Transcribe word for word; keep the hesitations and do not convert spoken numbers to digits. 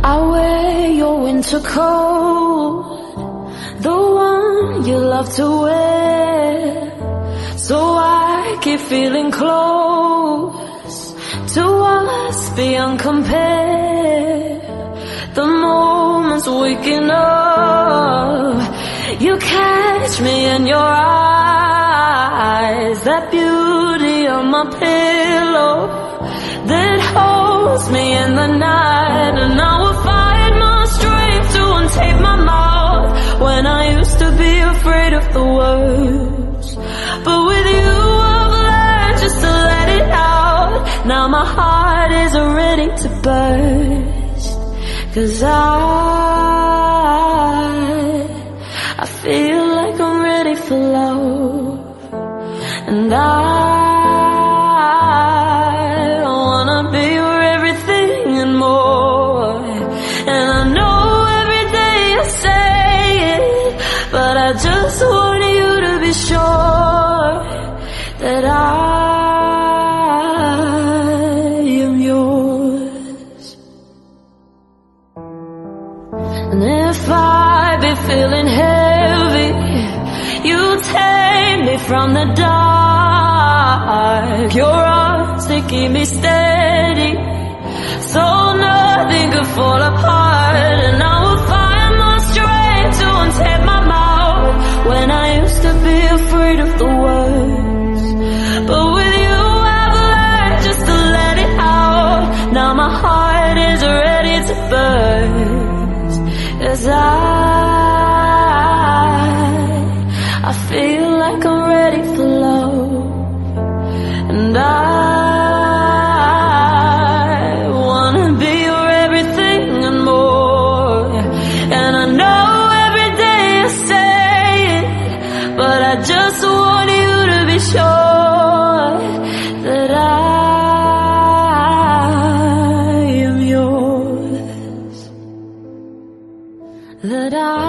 I wear your winter coat, the one you love to wear, so I keep feeling close to us beyond compare. The moments waking up, you catch me in your eyes, that beauty on my pillow that holds me in the night. And I will find my strength to untape my mouth when I used to be afraid of the words. But with you I've learned just to let it out. Now my heart is ready to burst, 'cause I I feel like I'm ready for love. And I wanna be your everything and more. And I know every day I say it, but I just want you to be sure that I am yours. And if I be feeling heavy, you take me from the dark. Your arms, they keep me steady, so nothing could fall apart. And I will find my strength to untape my mouth when I used to be afraid of the words. But with you I've learned just to let it out. Now my heart is ready to burst, 'cause I I feel like I'm ready for love. And I wanna be your everything and more. And I know every day I say it, but I just want you to be sure that I am yours, that I